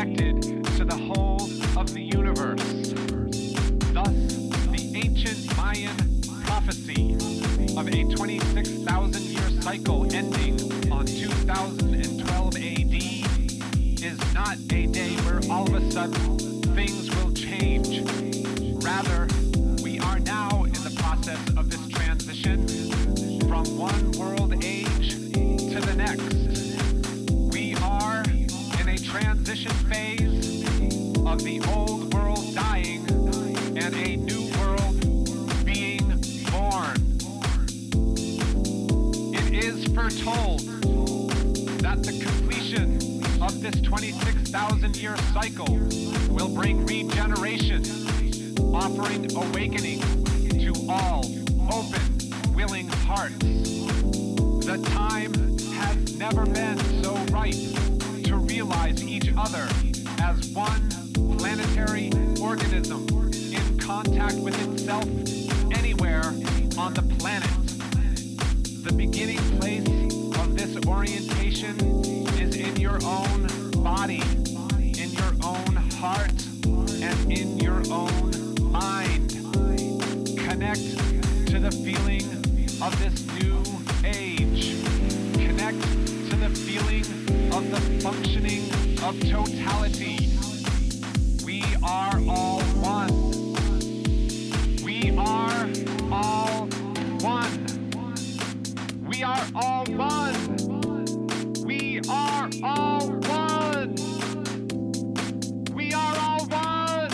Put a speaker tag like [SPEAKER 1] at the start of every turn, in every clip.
[SPEAKER 1] connected to the whole of the universe. Thus, the ancient Mayan prophecy of a 26,000-year cycle ending on 2012 AD is not a day where all of a sudden things will change. Rather, we are now in the process of this transition from one world age to the next. We are in a transition phase of the old world dying and a new world being born. It is foretold that the completion of this 26,000-year cycle will bring regeneration, offering awakening to all open, willing hearts. The time has never been so ripe to realize each other as one planetary organism in contact with itself anywhere on the planet. The beginning place of this orientation is in your own body, in your own heart, and in your own mind. Connect to the feeling of this new age. Connect to the feeling of the functioning of totality. We are all one. We are all one. We are all one. We are all one. We are all one.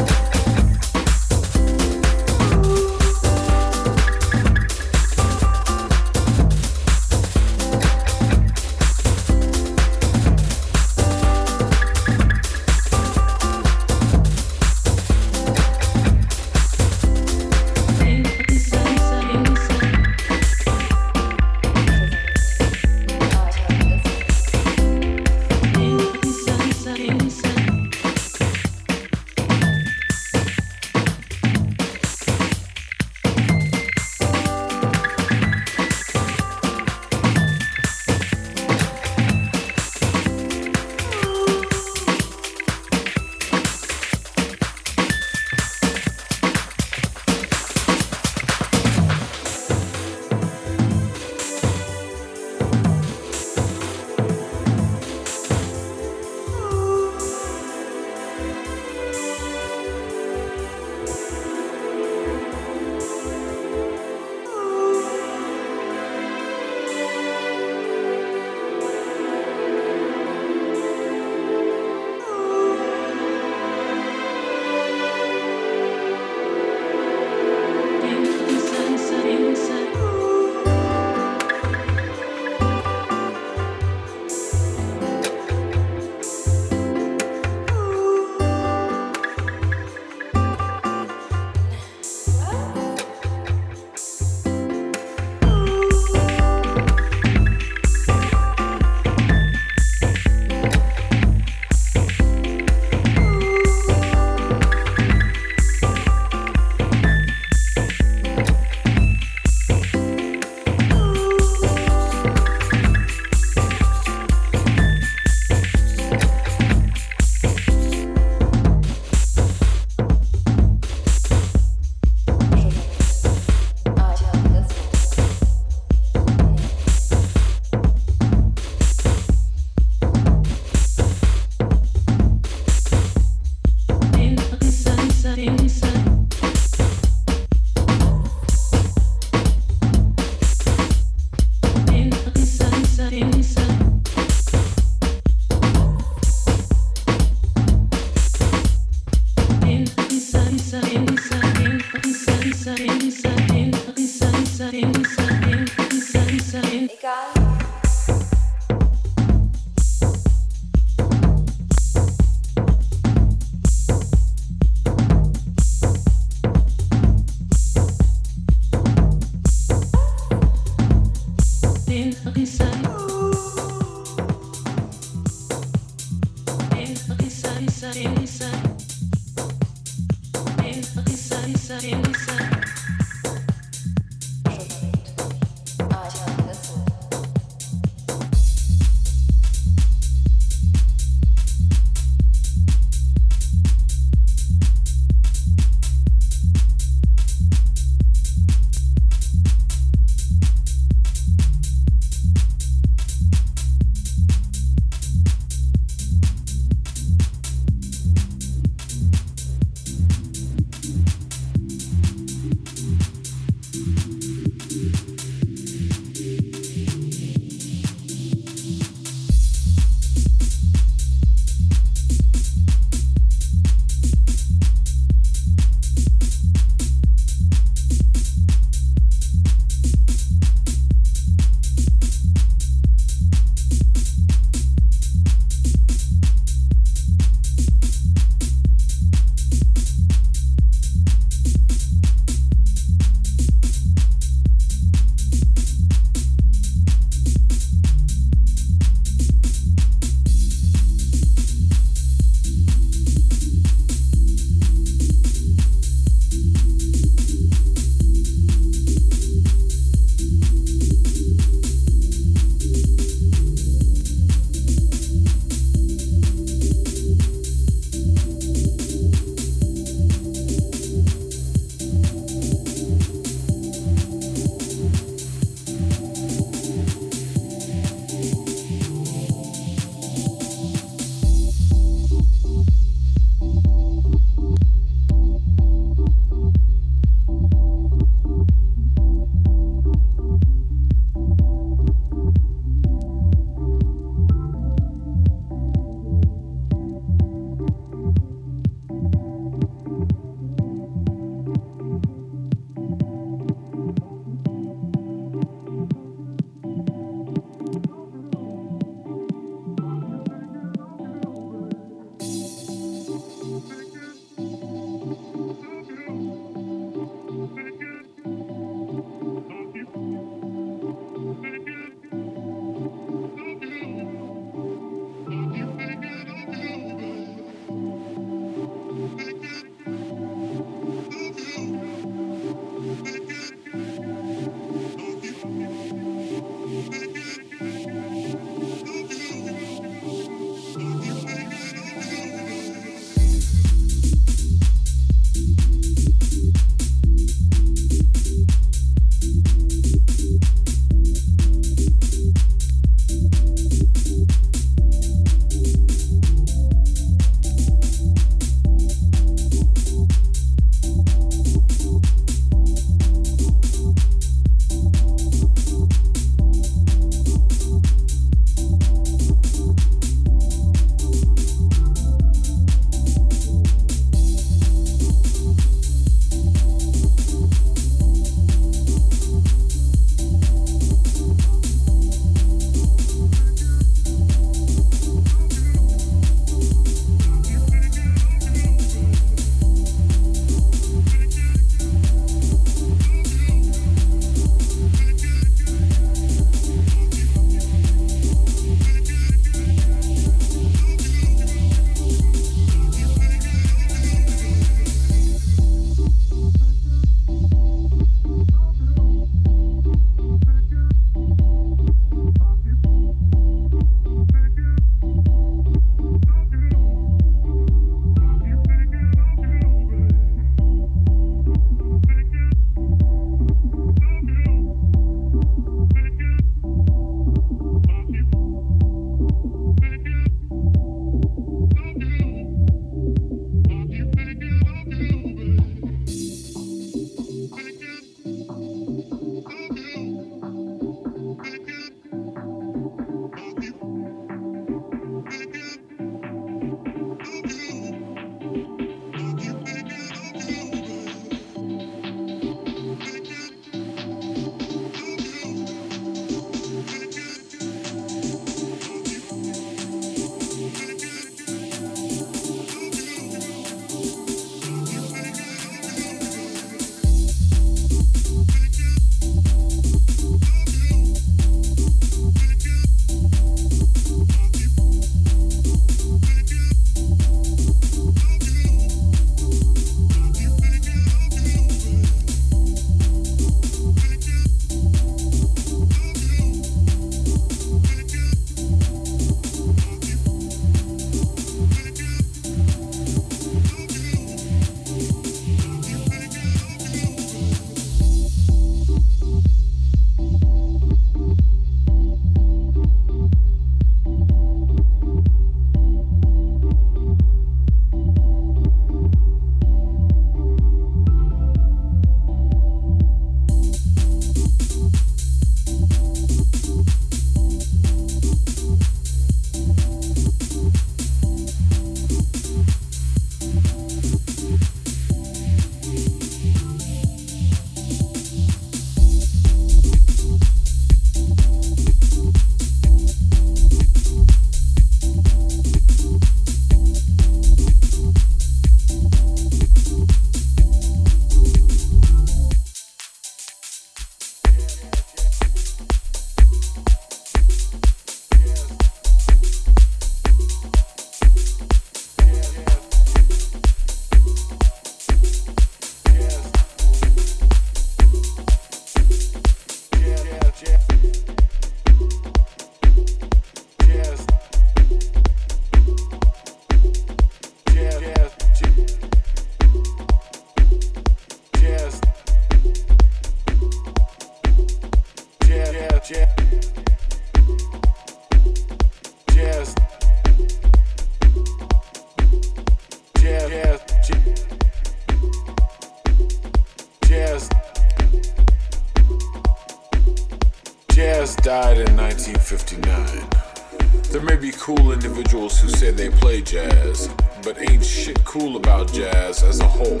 [SPEAKER 2] cool individuals who say they play jazz, but ain't shit cool about jazz as a whole.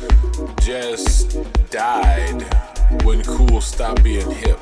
[SPEAKER 2] Jazz died when cool stopped being hip.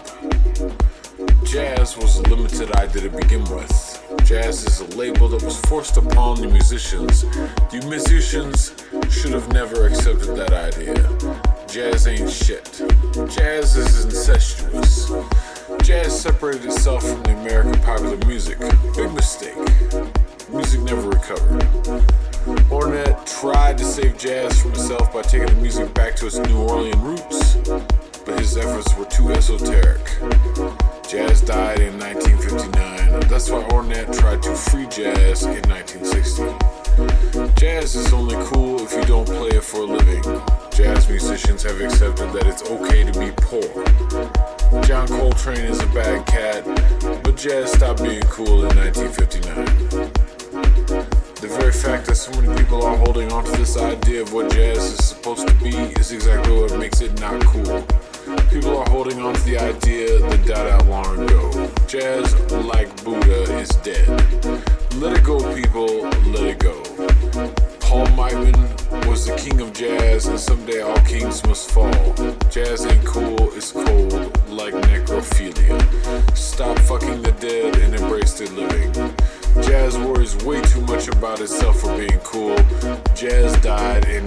[SPEAKER 2] Jazz was a limited idea to begin with. Jazz is a label that was forced upon the musicians. You musicians should have never accepted that idea. Jazz ain't shit. Jazz is incestuous. Jazz separated itself from the American popular music. Big mistake. Music never recovered. Ornette tried to save jazz from itself by taking the music back to its New Orleans roots, but his efforts were too esoteric. Jazz died in 1959. That's why Ornette tried to free jazz in 1960. Jazz is only cool if you don't play it for a living. Jazz musicians have accepted that it's okay to be poor. John Coltrane is a bad cat, but jazz stopped being cool in 1959. The very fact that so many people are holding on to this idea of what jazz is supposed to be is exactly what makes it not cool. People are holding on to the idea that died out long ago. Jazz, like Buddha, is dead. Let it go, people, let it go. Paul Whiteman was the king of jazz, and someday all kings must fall. Jazz ain't cool, it's cold, like necrophilia. Stop fucking the dead and embrace the living. Jazz worries way too much about itself for being cool. Jazz died in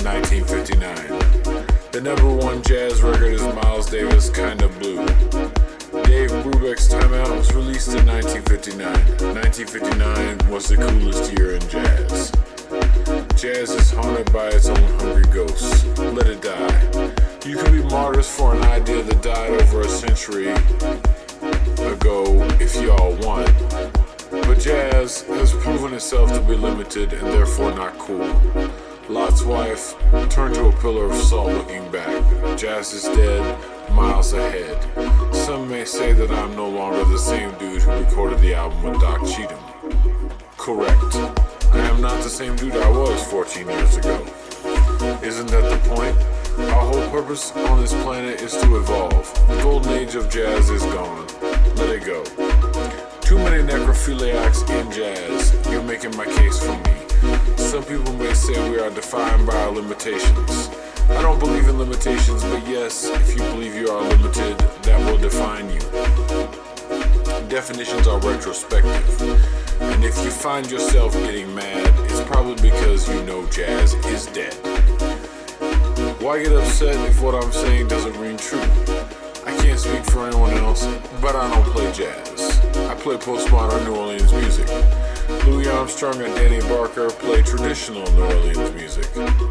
[SPEAKER 2] 1959. The #1 jazz record is Miles Davis' Kinda Blue. Dave Brubeck's Time Out was released in 1959. 1959 was the coolest year in jazz. Jazz is haunted by its own hungry ghosts. Let it die. You can be martyrs for an idea that died over a century ago if y'all want. But jazz has proven itself to be limited and therefore not cool. Lot's wife turned to a pillar of salt looking back. Jazz is dead, miles ahead. Some may say that I'm no longer the same dude who recorded the album with Doc Cheatham. Correct. I am not the same dude I was 14 years ago. Isn't that the point? Our whole purpose on this planet is to evolve. The golden age of jazz is gone. Let it go. Too many necrophiliacs in jazz. You're making my case for me. Some people may say we are defined by our limitations. I don't believe in limitations, but yes, if you believe you are limited, that will define you. Definitions are retrospective. And if you find yourself getting mad, it's probably because you know jazz is dead. Why get upset if what I'm saying doesn't ring true? I can't speak for anyone else, but I don't play jazz. I play postmodern New Orleans music. Louis Armstrong and Danny Barker play traditional New Orleans music.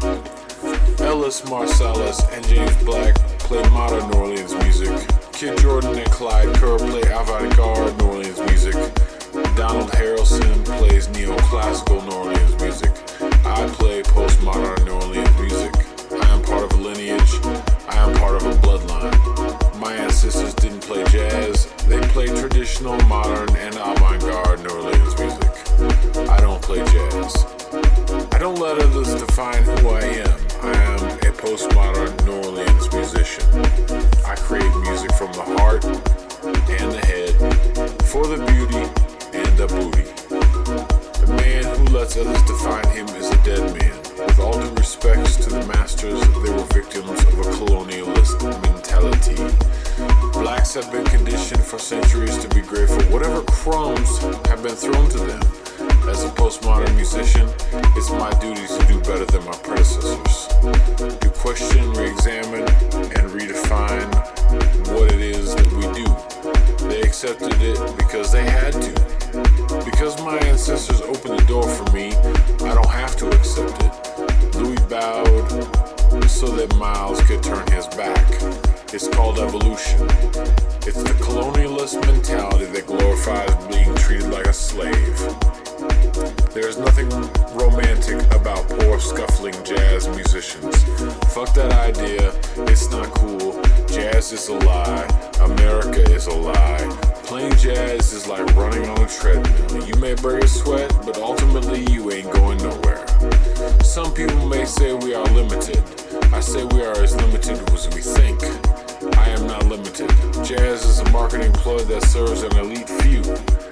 [SPEAKER 2] Ellis Marsalis and James Black play modern New Orleans music. Kid Jordan and Clyde Kerr play avant-garde New Orleans music. Donald Harrelson plays neoclassical New Orleans music. I play postmodern New Orleans music. I am part of a lineage. I am part of a bloodline. My ancestors didn't play jazz. They played traditional, modern, and avant-garde New Orleans music. I don't play jazz. I don't let others define who I am. I am a postmodern New Orleans musician. I create music from the heart and the head, for the beauty and the booty. The man who lets others define him is a dead man. With all due respects to the masters, they were victims of a colonialist mentality. Blacks have been conditioned for centuries to be grateful whatever crumbs have been thrown to them. As a postmodern musician, it's my duty to do better than my predecessors. To question, re-examine, and redefine what it is that we do. They accepted it because they had to. Because my ancestors opened the door for me, I don't have to accept it. Louis bowed so that Miles could turn his back. It's called evolution. It's the colonialist mentality that glorifies being treated like a slave. There's nothing romantic about poor, scuffling jazz musicians. Fuck that idea. It's not cool. Jazz is a lie. America is a lie. Playing jazz is like running on a treadmill. You may break a sweat, but ultimately you ain't going nowhere. Some people may say we are limited. I say we are as limited as we think. I am not limited. Jazz is a marketing ploy that serves an elite few.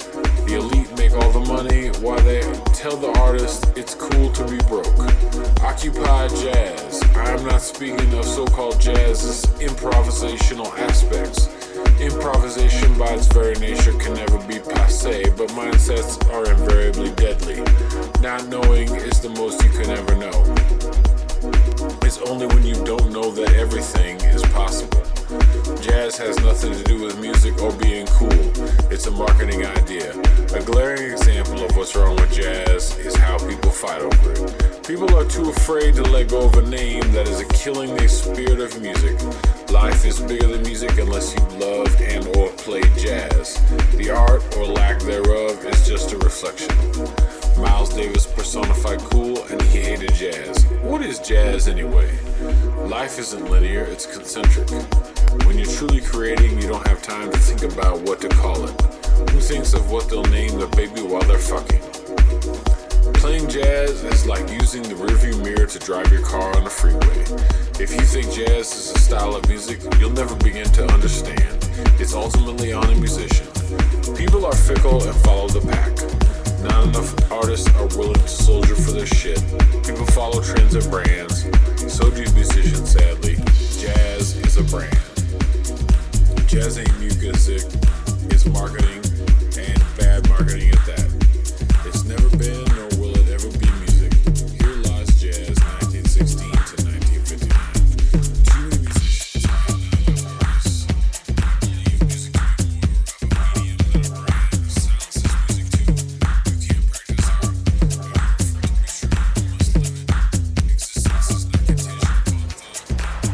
[SPEAKER 2] The elite make all the money while they tell the artist it's cool to be broke. Occupy jazz. I am not speaking of so-called jazz's improvisational aspects. Improvisation by its very nature can never be passé, but mindsets are invariably deadly. Not knowing is the most you can ever know. It's only when you don't know that everything is possible. Jazz has nothing to do with music or being cool. It's a marketing idea. A glaring example of what's wrong with jazz is how people fight over it. People are too afraid to let go of a name that is killing the spirit of music. Life is bigger than music unless you love and or play jazz. The art or lack thereof is just a reflection. Miles Davis personified cool and he hated jazz. What is jazz anyway? Life isn't linear, it's concentric. When you're truly creating, you don't have time to think about what to call it. Who thinks of what they'll name their baby while they're fucking? Playing jazz is like using the rearview mirror to drive your car on the freeway. If you think jazz is a style of music, you'll never begin to understand. It's ultimately on a musician. People are fickle and follow the pack. Not enough artists are willing to soldier for their shit. People follow trends and brands. So do musicians, sadly. Jazz is a brand. Jazz ain't music, it's marketing, and bad marketing at that. It's never been, nor will it ever be music. Here lies jazz, 1916 to 1959. Too many musicians and artists believe music to be more of a medium than a brand. Silence is music too. You can't practice art. In order for it to be true, you must live it. Existence is not contingent upon thought.